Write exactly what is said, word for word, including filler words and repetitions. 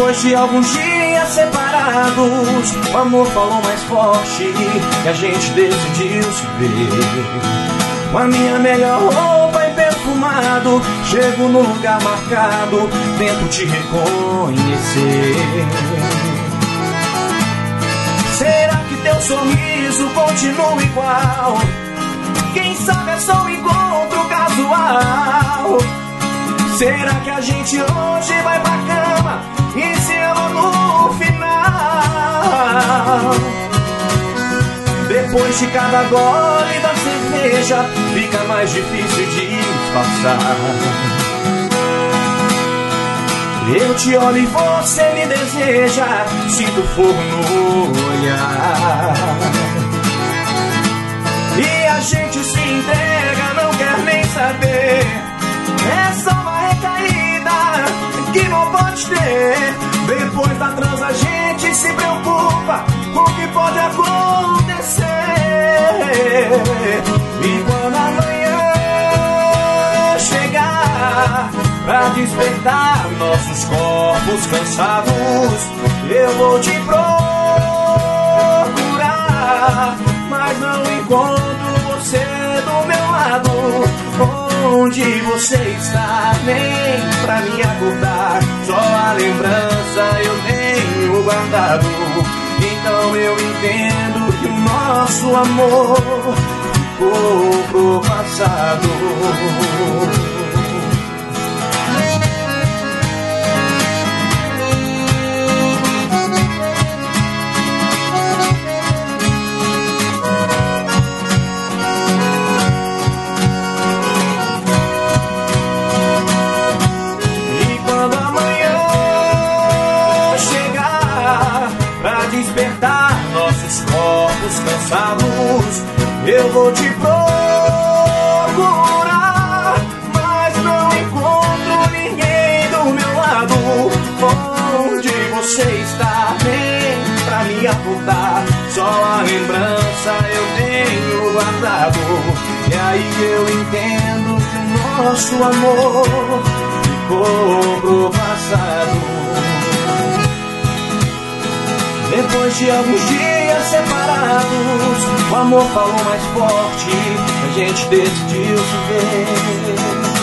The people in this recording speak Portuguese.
Depois de alguns dias separados, o amor falou mais forte e a gente decidiu se ver. Com a minha melhor roupa e perfumado, chego no lugar marcado, tento te reconhecer. Será que teu sorriso continua igual? Quem sabe é só um encontro casual? Será que a gente hoje vai pra cama e se ama no final? Depois de cada gole da cerveja, fica mais difícil de disfarçar. Eu te olho e você me deseja, sinto fogo no olhar. E a gente se entrega, não quer nem saber. É só uma recaída que não pode ter. Depois da trans a gente se preocupa com o que pode acontecer. E quando amanhã chegar pra despertar nossos corpos cansados, eu vou te procurar, mas não encontro você do meu lado. Onde você está, nem pra me acordar, só a lembrança eu tenho guardado. Então eu entendo que o nosso amor ficou pro passado. Despertar nossos corpos cansados, eu vou te procurar, mas não encontro ninguém do meu lado. Onde você está, nem pra me acordar, só a lembrança eu tenho guardado. E aí eu entendo que o nosso amor ficou pro passado. Depois de alguns dias separados, o amor falou mais forte, a gente decidiu se ver.